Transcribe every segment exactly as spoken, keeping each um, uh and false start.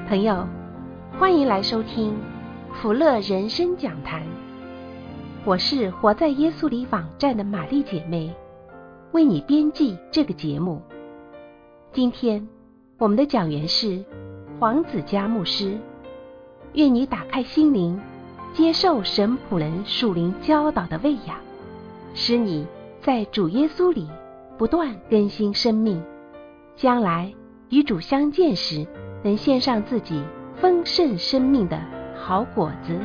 朋友，欢迎来收听福乐人生讲坛。我是活在耶稣里网站的玛丽姐妹，为你编辑这个节目。今天我们的讲员是黄子佳牧师，愿你打开心灵，接受神仆人属灵教导的喂养，使你在主耶稣里不断更新生命，将来与主相见时，能献上自己丰盛生命的好果子。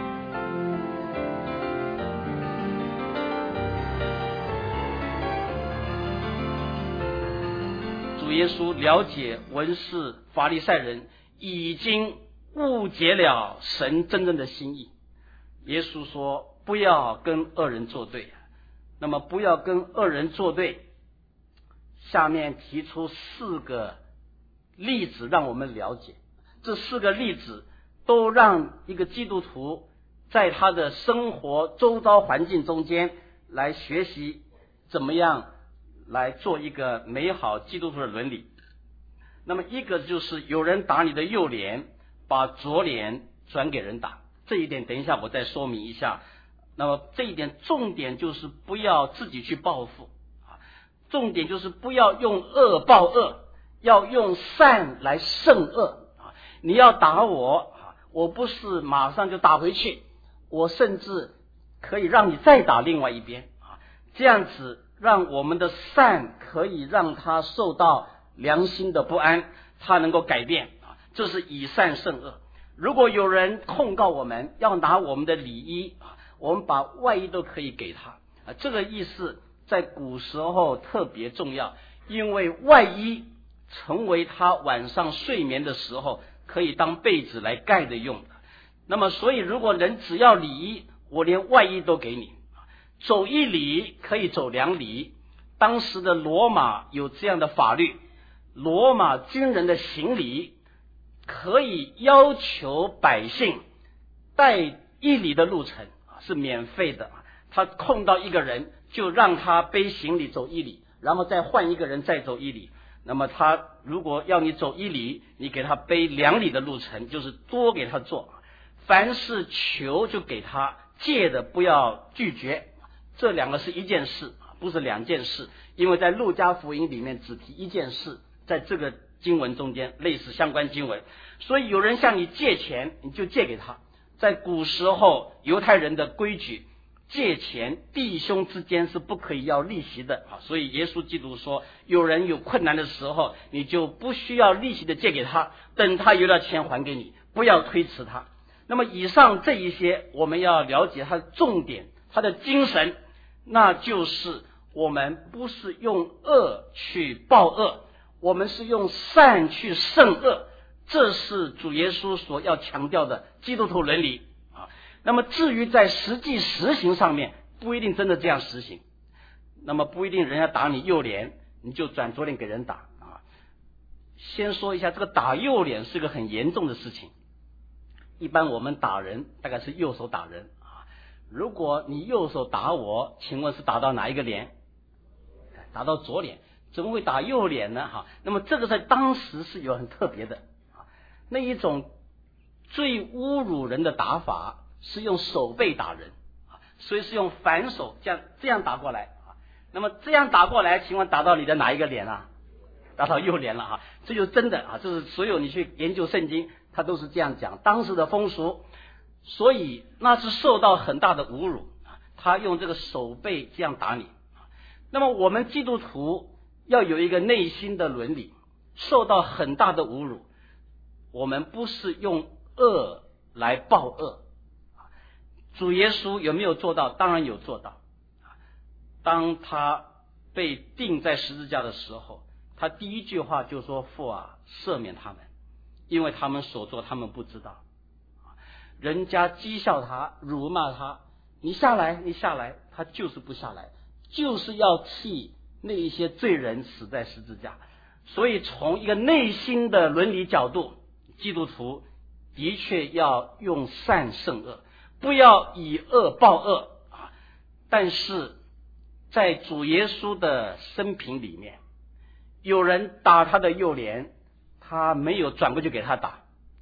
主耶稣了解文士法利赛人已经误解了神真正的心意。耶稣说不要跟恶人作对，那么不要跟恶人作对，下面提出四个例子让我们了解。这四个例子都让一个基督徒在他的生活周遭环境中间来学习怎么样来做一个美好基督徒的伦理。那么一个就是有人打你的右脸，把左脸转给人打，这一点等一下我再说明一下。那么这一点重点就是不要自己去报复，重点就是不要用恶报恶，要用善来胜恶。你要打我，我不是马上就打回去，我甚至可以让你再打另外一边，这样子让我们的善可以让他受到良心的不安，他能够改变，这是以善胜恶。如果有人控告我们要拿我们的里衣，我们把外衣都可以给他，这个意思在古时候特别重要，因为外衣成为他晚上睡眠的时候可以当被子来盖的用的。那么所以如果人只要里衣，我连外衣都给你，走一里可以走两里。当时的罗马有这样的法律，罗马军人的行礼可以要求百姓带一里的路程，是免费的。他控到一个人就让他背行李走一里，然后再换一个人再走一里。那么他如果要你走一里，你给他背两里的路程，就是多给他做。凡是求就给他，借的不要拒绝，这两个是一件事，不是两件事。因为在路加福音里面只提一件事，在这个经文中间类似相关经文，所以有人向你借钱，你就借给他。在古时候犹太人的规矩，借钱弟兄之间是不可以要利息的，所以耶稣基督说有人有困难的时候，你就不需要利息的借给他，等他有了钱还给你，不要推迟他。那么以上这一些我们要了解它的重点，它的精神，那就是我们不是用恶去报恶，我们是用善去胜恶，这是主耶稣所要强调的基督徒伦理。那么至于在实际实行上面，不一定真的这样实行。那么不一定人家打你右脸，你就转左脸给人打啊。先说一下，这个打右脸是个很严重的事情。一般我们打人大概是右手打人啊。如果你右手打我，请问是打到哪一个脸？打到左脸，怎么会打右脸呢？哈，那么这个在当时是有很特别的啊，那一种最侮辱人的打法是用手背打人啊，所以是用反手这样这样打过来啊。那么这样打过来，请问打到你的哪一个脸啊？打到右脸了啊，这就真的啊，这是所有你去研究圣经，他都是这样讲，当时的风俗，所以那是受到很大的侮辱啊。他用这个手背这样打你。那么我们基督徒要有一个内心的伦理，受到很大的侮辱，我们不是用恶来报恶。主耶稣有没有做到？当然有做到。当他被钉在十字架的时候，他第一句话就说：父啊，赦免他们，因为他们所做他们不知道。人家讥笑他，辱骂他，你下来你下来，他就是不下来，就是要替那一些罪人死在十字架。所以从一个内心的伦理角度，基督徒的确要用善胜恶，不要以恶报恶啊。但是在主耶稣的生平里面，有人打他的右脸，他没有转过去给他打，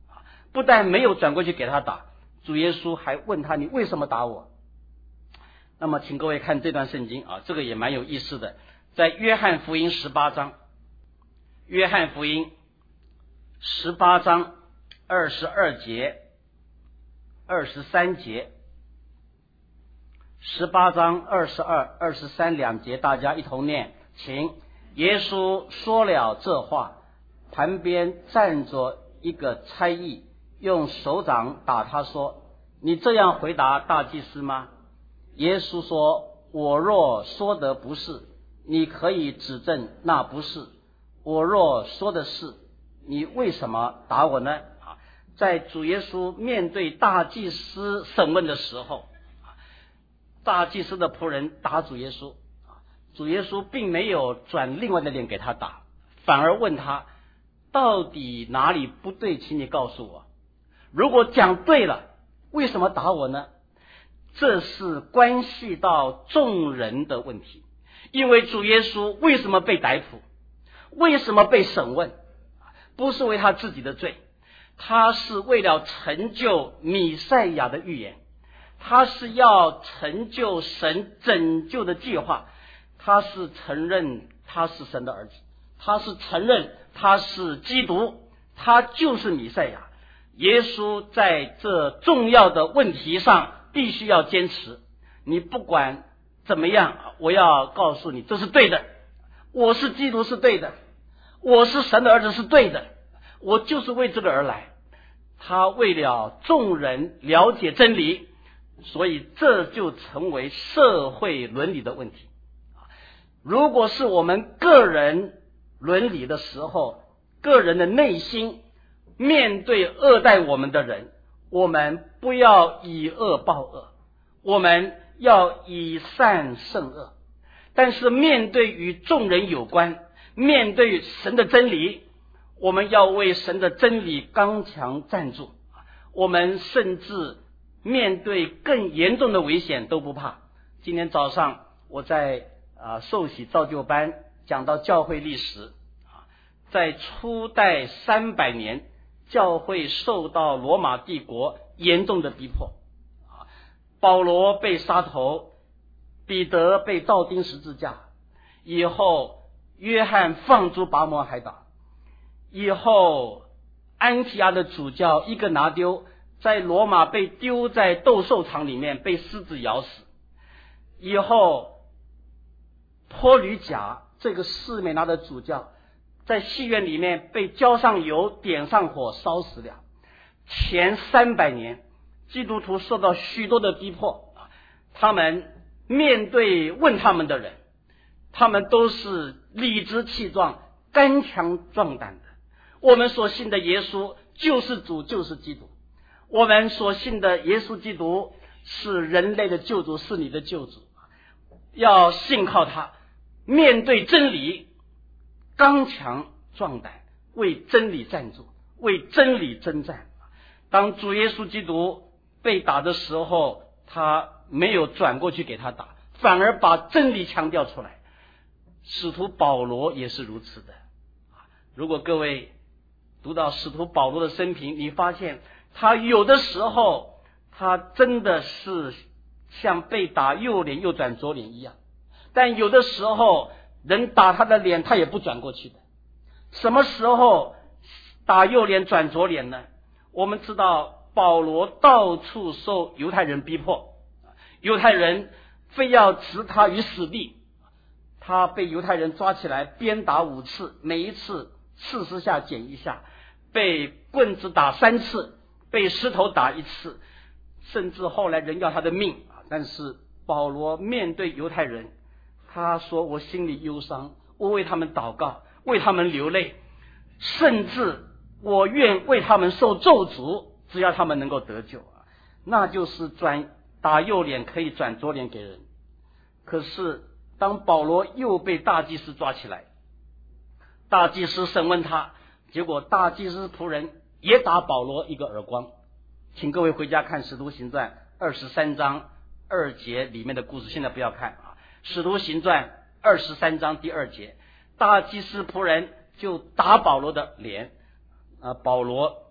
不但没有转过去给他打，主耶稣还问他，你为什么打我？那么请各位看这段圣经啊，这个也蛮有意思的，在约翰福音十八章，约翰福音十八章二十二节二十三节，十八章二十二二十三两节，大家一同念，请。耶稣说了这话，旁边站着一个差役，用手掌打他说，你这样回答大祭司吗？耶稣说，我若说的不是，你可以指证那不是；我若说的是，你为什么打我呢？啊，在主耶稣面对大祭司审问的时候，大祭司的仆人打主耶稣，主耶稣并没有转另外的脸给他打，反而问他到底哪里不对，请你告诉我，如果讲对了，为什么打我呢？这是关系到众人的问题。因为主耶稣为什么被逮捕，为什么被审问，不是为他自己的罪，他是为了成就弥赛亚的预言，他是要成就神拯救的计划，他是承认他是神的儿子，他是承认他是基督，他就是弥赛亚。耶稣在这重要的问题上必须要坚持，你不管怎么样，我要告诉你这是对的，我是基督是对的，我是神的儿子是对的，我就是为这个而来。他为了众人了解真理，所以这就成为社会伦理的问题。如果是我们个人伦理的时候，个人的内心面对恶待我们的人，我们不要以恶报恶，我们要以善胜恶。但是面对与众人有关，面对神的真理，我们要为神的真理刚强站住，我们甚至面对更严重的危险都不怕。今天早上我在啊受洗造就班讲到教会历史，在初代三百年，教会受到罗马帝国严重的逼迫，保罗被杀头，彼得被倒钉十字架，以后约翰放逐拔摩海岛，以后安提阿的主教伊格拿丢在罗马被丢在斗兽场里面，被狮子咬死，以后坡吕贾这个士美拿的主教在戏院里面被浇上油，点上火，烧死了。前三百年基督徒受到许多的逼迫，他们面对问他们的人，他们都是理直气壮，刚强壮胆的。我们所信的耶稣就是主，就是基督，我们所信的耶稣基督是人类的救主，是你的救主，要信靠他，面对真理刚强壮胆，为真理站住，为真理征战。当主耶稣基督被打的时候，他没有转过去给他打，反而把真理强调出来。使徒保罗也是如此的。如果各位读到使徒保罗的生平，你发现他有的时候他真的是像被打右脸右转左脸一样，但有的时候人打他的脸他也不转过去的。什么时候打右脸转左脸呢？我们知道保罗到处受犹太人逼迫，犹太人非要置他于死地，他被犹太人抓起来鞭打五次，每一次四十下减一下，被棍子打三次，被石头打一次，甚至后来人要他的命。但是保罗面对犹太人，他说我心里忧伤，我为他们祷告，为他们流泪，甚至我愿为他们受咒诅，只要他们能够得救。那就是转打右脸可以转左脸给人。可是当保罗又被大祭司抓起来，大祭司审问他，结果大祭司仆人也打保罗一个耳光。请各位回家看使徒行传二十三章二节里面的故事，现在不要看啊。使徒行传二十三章第二节，大祭司仆人就打保罗的脸，啊，保罗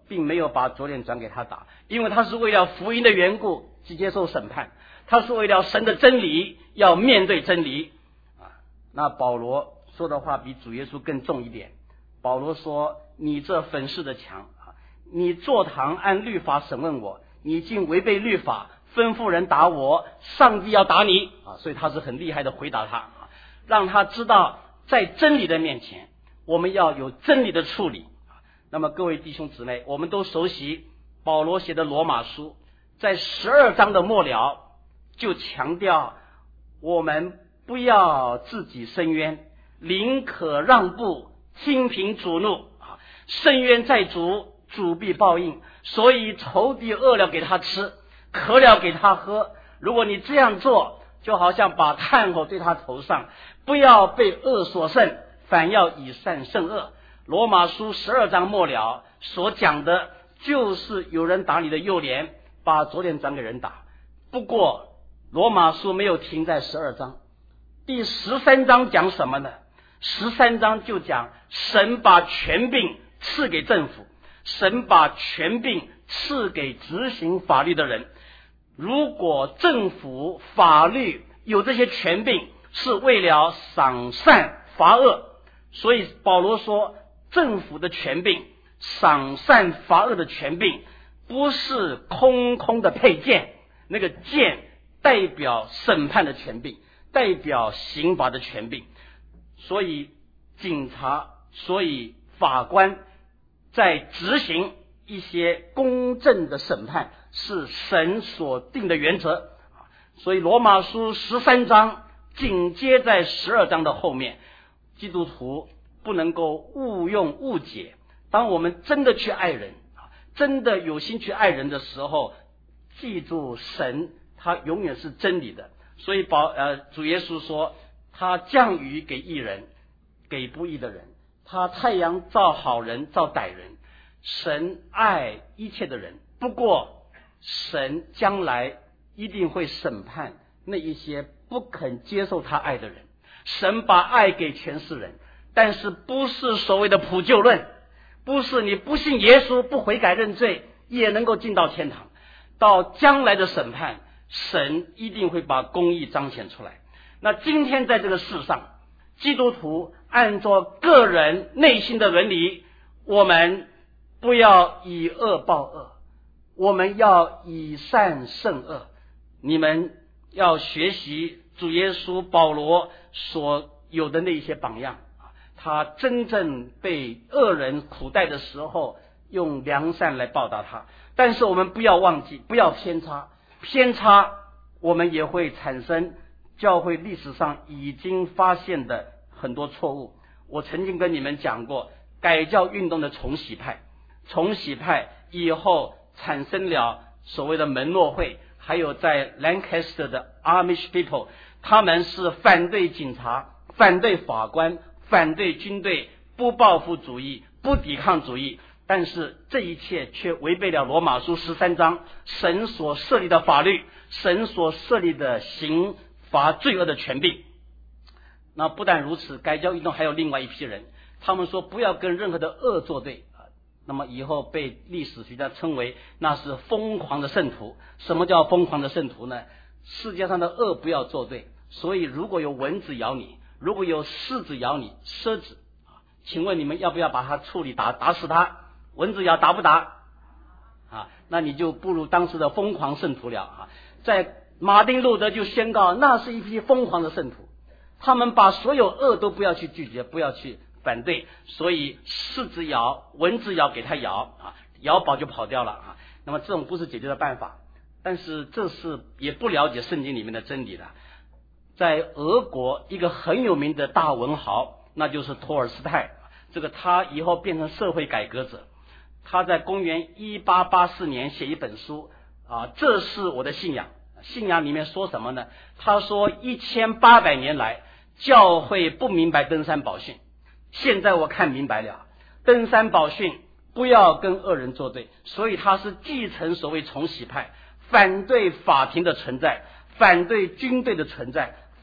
并没有把左脸转给他打，因为他是为了福音的缘故去接受审判，他是为了神的真理要面对真理啊。那保罗说的话比主耶稣更重一点。保罗说：你这粉饰的墙啊，你坐堂按律法审问我，你竟违背律法，吩咐人打我，上帝要打你啊！所以他是很厉害的回答他啊，让他知道在真理的面前，我们要有真理的处理。那么各位弟兄姊妹，我们都熟悉保罗写的罗马书，在十二章的末了就强调我们不要自己伸冤，宁可让步，听凭主怒啊！伸冤在主，主必报应。所以仇敌饿了给他吃，渴了给他喝。如果你这样做，就好像把炭火对他头上，不要被恶所胜，反要以善胜恶。罗马书十二章末了所讲的就是有人打你的右脸，把左脸转给人打。不过罗马书没有停在十二章，第十三章讲什么呢？十三章就讲神把权柄赐给政府，神把权柄赐给执行法律的人。如果政府法律有这些权柄，是为了赏善罚恶，所以保罗说政府的权柄，赏善罚恶的权柄不是空空的配件，那个剑代表审判的权柄，代表刑罚的权柄。所以警察，所以法官在执行一些公正的审判，是神所定的原则。所以罗马书十三章紧接在十二章的后面，基督徒不能够误用误解。当我们真的去爱人，真的有心去爱人的时候，记住神他永远是真理的。所以保呃主耶稣说，他降雨给义人，给不义的人，他太阳照好人照歹人。神爱一切的人，不过神将来一定会审判那一些不肯接受他爱的人。神把爱给全世人，但是不是所谓的普救论，不是你不信耶稣不悔改认罪也能够进到天堂。到将来的审判，神一定会把公义彰显出来。那今天在这个世上，基督徒按照个人内心的伦理，我们不要以恶报恶，我们要以善胜恶。你们要学习主耶稣保罗所有的那些榜样，他真正被恶人苦待的时候，用良善来报答他。但是我们不要忘记，不要偏差，偏差我们也会产生教会历史上已经发现的很多错误。我曾经跟你们讲过改教运动的重洗派，重洗派以后产生了所谓的门诺会，还有在 Lancaster 的 Amish people， 他们是反对警察，反对法官，反对军队，不报复主义，不抵抗主义。但是这一切却违背了罗马书十三章神所设立的法律，神所设立的刑罚罪恶的权柄。那不但如此，改教运动还有另外一批人，他们说不要跟任何的恶作对，那么以后被历史学家称为那是疯狂的圣徒。什么叫疯狂的圣徒呢？世界上的恶不要作对，所以如果有蚊子咬你，如果有狮子咬你，狮子，请问你们要不要把它处理，打打死它？蚊子咬打不打啊？那你就不如当时的疯狂圣徒了啊！在马丁路德就宣告，那是一批疯狂的圣徒，他们把所有恶都不要去拒绝，不要去反对，所以狮子咬，蚊子咬给他咬啊，咬饱就跑掉了啊。那么这种不是解决的办法，但是这是也不了解圣经里面的真理的。在俄国一个很有名的大文豪，那就是托尔斯泰，这个他以后变成社会改革者。他在公元一八八四年写一本书啊，这是我的信仰。信仰里面说什么呢？他说一千八百年来教会不明白登山宝训，现在我看明白了，登山宝训不要跟恶人作对，所以他是继承所谓重洗派，反对法庭的存在，反对军队的存在，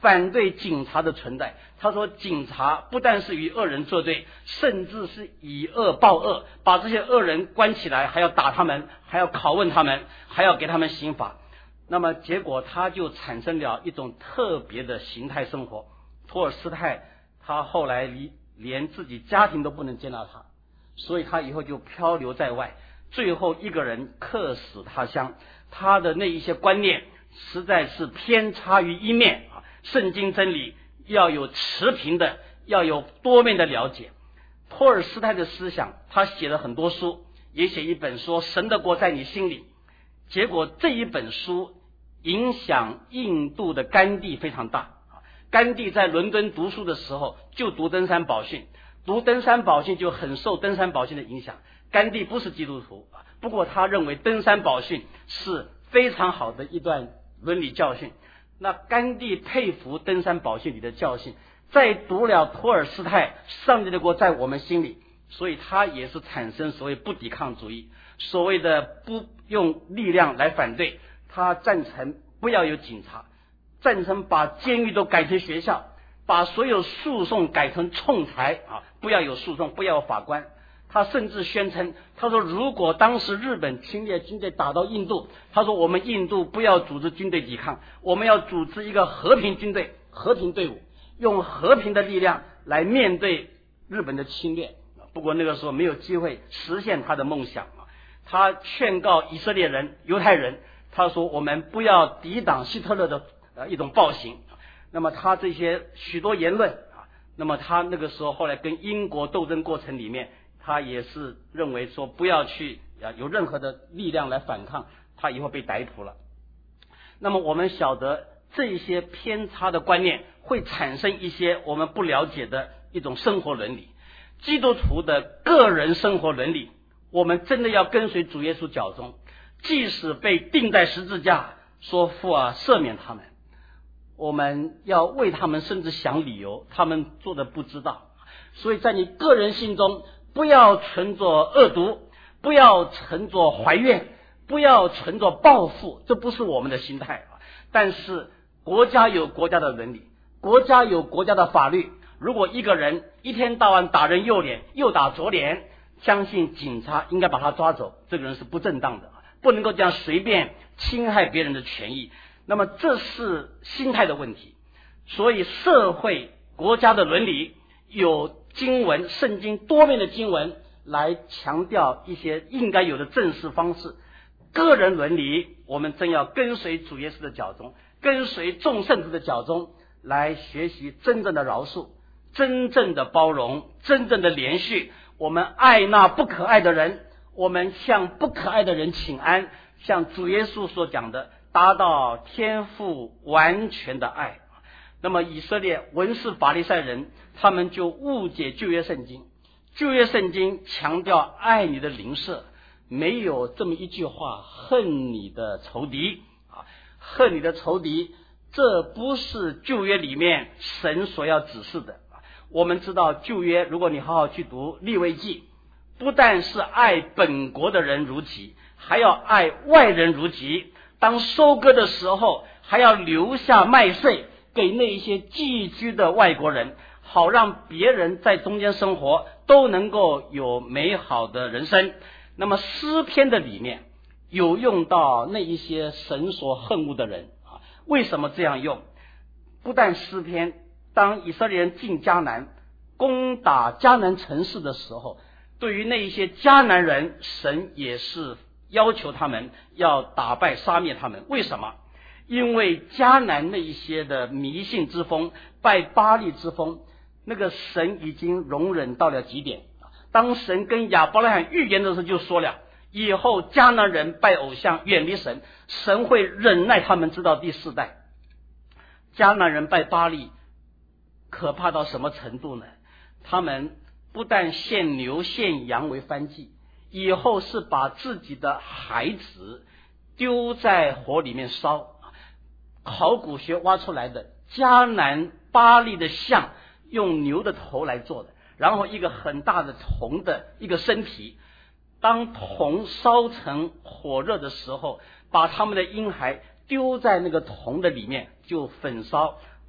反对警察的存在。他说警察不但是与恶人作对，甚至是以恶报恶，把这些恶人关起来，还要打他们，还要拷问他们，还要给他们刑罚。那么结果他就产生了一种特别的形态生活。托尔斯泰他后来连自己家庭都不能接纳他，所以他以后就漂流在外，最后一个人客死他乡。他的那一些观念实在是偏差于一面啊，圣经真理要有持平的，要有多面的了解。托尔斯泰的思想，他写了很多书，也写一本说神的国在你心里。结果这一本书影响印度的甘地非常大。甘地在伦敦读书的时候就读登山宝训，读登山宝训就很受登山宝训的影响。甘地不是基督徒，不过他认为登山宝训是非常好的一段伦理教训。那甘地佩服登山宝训里的教训，再读了托尔斯泰上帝的国在我们心里，所以他也是产生所谓不抵抗主义，所谓的不用力量来反对。他赞成不要有警察，赞成把监狱都改成学校，把所有诉讼改成仲裁啊，不要有诉讼，不要有法官。他甚至宣称，他说如果当时日本侵略军队打到印度，他说我们印度不要组织军队抵抗，我们要组织一个和平军队，和平队伍，用和平的力量来面对日本的侵略。不过那个时候没有机会实现他的梦想。他劝告以色列人、犹太人，他说我们不要抵挡希特勒的呃一种暴行。那么他这些许多言论啊，那么他那个时候后来跟英国斗争过程里面，他也是认为说不要去啊有任何的力量来反抗，他以后被逮捕了。那么我们晓得这些偏差的观念会产生一些我们不了解的一种生活伦理。基督徒的个人生活伦理，我们真的要跟随主耶稣脚踪，即使被钉在十字架，说父啊赦免他们，我们要为他们甚至想理由，他们做的不知道。所以在你个人心中不要存着恶毒，不要存着怀怨，不要存着报复，这不是我们的心态啊。但是国家有国家的伦理，国家有国家的法律。如果一个人一天到晚打人右脸，又打左脸，相信警察应该把他抓走，这个人是不正当的，不能够这样随便侵害别人的权益。那么这是心态的问题。所以社会国家的伦理有经文，圣经多面的经文来强调一些应该有的正式方式。个人伦理，我们真要跟随主耶稣的脚踪，跟随众圣徒的脚踪，来学习真正的饶恕，真正的包容，真正的连续。我们爱那不可爱的人，我们向不可爱的人请安，像主耶稣所讲的，达到天父完全的爱。那么以色列文士法利赛人，他们就误解旧约圣经。旧约圣经强调爱你的邻舍，没有这么一句话，恨你的仇敌啊，恨你的仇敌，这不是旧约里面神所要指示的。我们知道旧约，如果你好好去读利未记，不但是爱本国的人如己，还要爱外人如己。当收割的时候，还要留下麦穗给那一些寄居的外国人，好让别人在中间生活都能够有美好的人生。那么诗篇的里面有用到那一些神所恨恶的人啊，为什么这样用？不但诗篇，当以色列人进迦南攻打迦南城市的时候，对于那一些迦南人，神也是要求他们要打败杀灭他们。为什么？因为迦南那一些的迷信之风，拜巴力之风，那个神已经容忍到了极点。当神跟亚伯拉罕预言的时候就说了，以后迦南人拜偶像远离神，神会忍耐他们直到第四代。迦南人拜巴力可怕到什么程度呢？他们不但献牛献羊为燔祭，以后是把自己的孩子丢在火里面烧。考古学挖出来的迦南巴力的像，用牛的头来做的，然后一个很大的铜的一个身体，当铜烧成火热的时候，把他们的婴孩丢在那个铜的里面就焚烧，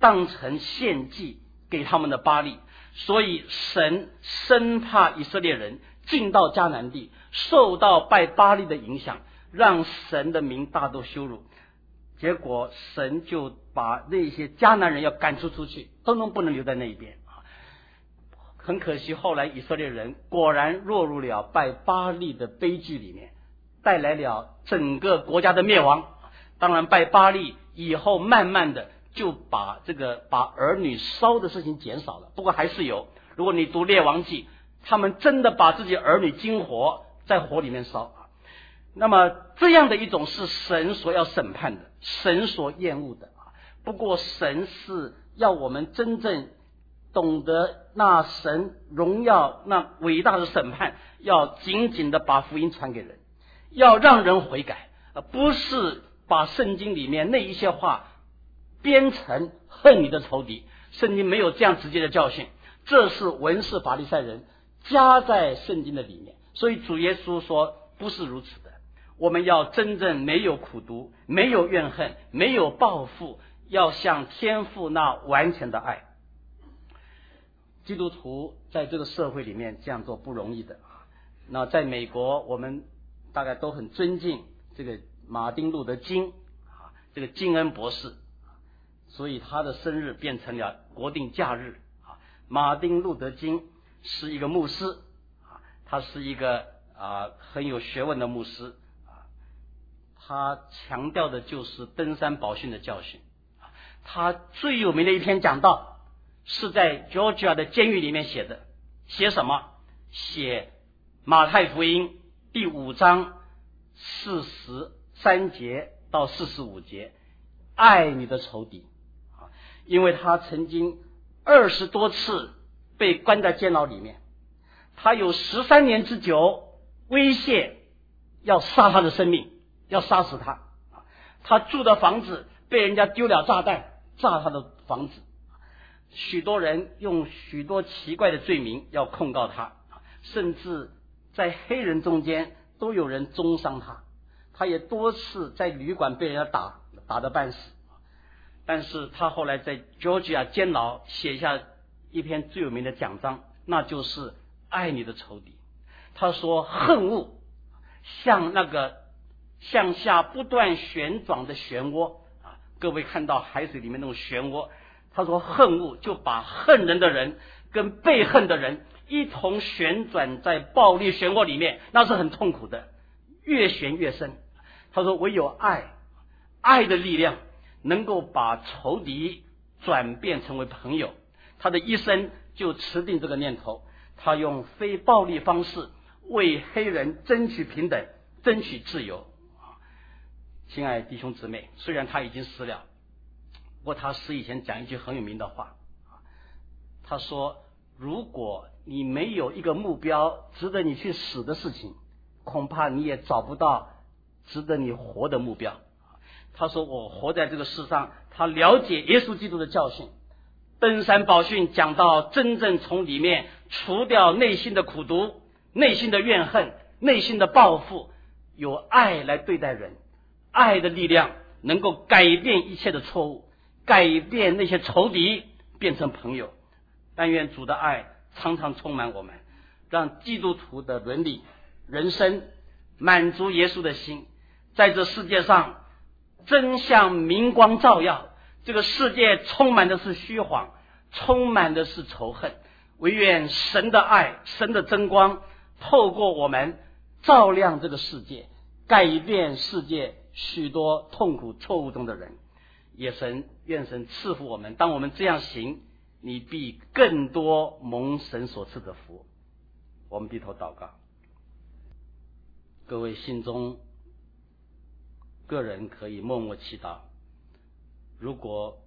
当成献祭给他们的巴力，所以神生怕以色列人进到迦南地，受到拜巴力的影响，让神的名大都羞辱。结果神就把那些迦南人要赶出出去，通通不能留在那一边。很可惜，后来以色列人果然落入了拜巴力的悲剧里面，带来了整个国家的灭亡。当然拜巴力以后慢慢的就把这个把儿女烧的事情减少了，不过还是有。如果你读列王记，他们真的把自己儿女金火在火里面烧。那么这样的一种是神所要审判的，神所厌恶的。不过神是要我们真正懂得那神荣耀那伟大的审判，要紧紧的把福音传给人，要让人悔改，不是把圣经里面那一些话编成恨你的仇敌。圣经没有这样直接的教训，这是文士法利赛人加在圣经的里面。所以主耶稣说不是如此的，我们要真正没有苦毒，没有怨恨，没有报复，要像天父那完全的爱。基督徒在这个社会里面这样做不容易的。那在美国我们大概都很尊敬这个马丁路德金，这个金恩博士，所以他的生日变成了国定假日。马丁路德金是一个牧师，他是一个啊很有学问的牧师，他强调的就是登山宝训的教训。他最有名的一篇讲道是在 Georgia 的监狱里面写的。写什么？写马太福音第五章四十三节到四十五节，爱你的仇敌。因为他曾经二十多次被关在监牢里面，他有十三年之久威胁要杀他的生命，要杀死他。他住的房子被人家丢了炸弹炸他的房子，许多人用许多奇怪的罪名要控告他，甚至在黑人中间都有人中伤他。他也多次在旅馆被人家打打得半死。但是他后来在 Georgia 监牢写下一篇最有名的讲章，那就是爱你的仇敌。他说恨恶像那个向下不断旋转的漩涡啊，各位看到海水里面那种漩涡，他说恨恶就把恨人的人跟被恨的人一同旋转在暴力漩涡里面，那是很痛苦的，越旋越深。他说唯有爱，爱的力量能够把仇敌转变成为朋友。他的一生就持定这个念头，他用非暴力方式为黑人争取平等，争取自由。亲爱的弟兄姊妹，虽然他已经死了，不过他死以前讲一句很有名的话，他说如果你没有一个目标值得你去死的事情，恐怕你也找不到值得你活的目标。他说我活在这个世上，他了解耶稣基督的教训。登山宝训讲到真正从里面除掉内心的苦毒，内心的怨恨，内心的报复，有爱来对待人。爱的力量能够改变一切的错误，改变那些仇敌变成朋友。但愿主的爱常常充满我们，让基督徒的伦理人生满足耶稣的心，在这世界上真相明光照耀。这个世界充满的是虚谎，充满的是仇恨，唯愿神的爱，神的真光透过我们照亮这个世界，改变世界许多痛苦错误中的人。也神愿神赐福我们，当我们这样行，你必更多蒙神所赐的福。我们低头祷告。各位心中个人可以默默祈祷，如果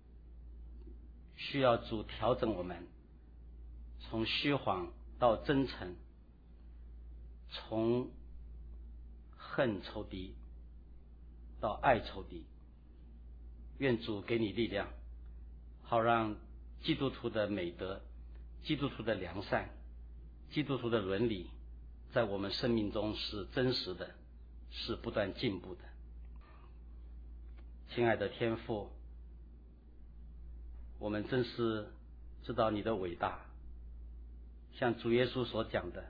需要主调整我们，从虚谎到真诚，从恨仇敌到爱仇敌，愿主给你力量，好让基督徒的美德，基督徒的良善，基督徒的伦理在我们生命中是真实的，是不断进步的。亲爱的天父， 我们真是知道你的伟大，像主耶稣所讲的，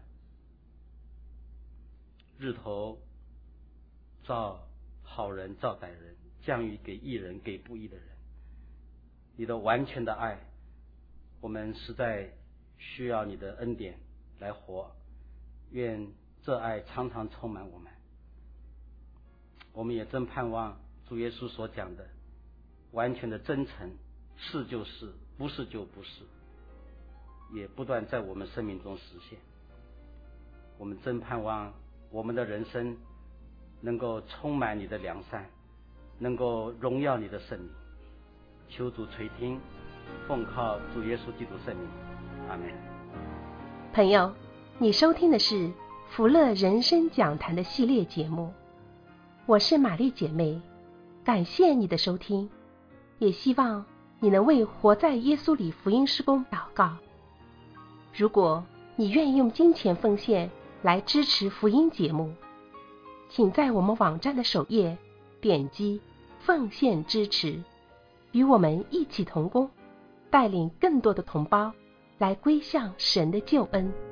日头照好人照歹人，降雨给义人给不义的人。你的完全的爱，我们实在需要你的恩典来活，愿这爱常常充满我们。我们也真盼望主耶稣所讲的完全的真诚，是就是，不是就不是，也不断在我们生命中实现。我们真盼望我们的人生能够充满你的良善，能够荣耀你的圣名。求主垂听，奉靠主耶稣基督圣名，阿们。 朋友，你收听的是福乐人生讲坛的系列节目，我是玛丽姐妹，感谢你的收听，也希望你能为活在耶稣里福音事工祷告。如果你愿意用金钱奉献来支持福音节目，请在我们网站的首页点击奉献支持，与我们一起同工，带领更多的同胞来归向神的救恩。